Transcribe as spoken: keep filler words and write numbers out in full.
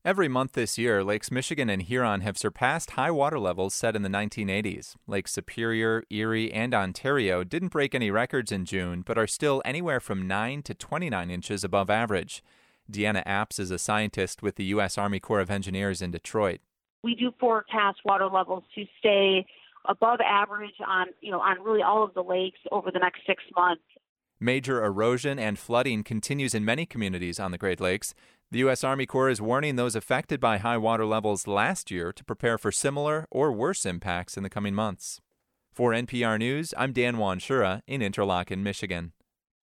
Every month this year, Lakes Michigan and Huron have surpassed high water levels set in the nineteen eighties. Lakes Superior, Erie, and Ontario didn't break any records in June, but are still anywhere from nine to twenty-nine inches above average. Deanna Apps is a scientist with the U S Army Corps of Engineers in Detroit. We do forecast water levels to stay above average on, you know, on really all of the lakes over the next six months. Major erosion and flooding continues in many communities on the Great Lakes. The U S Army Corps is warning those affected by high water levels last year to prepare for similar or worse impacts in the coming months. For N P R News, I'm Dan Wanshura in Interlochen, Michigan.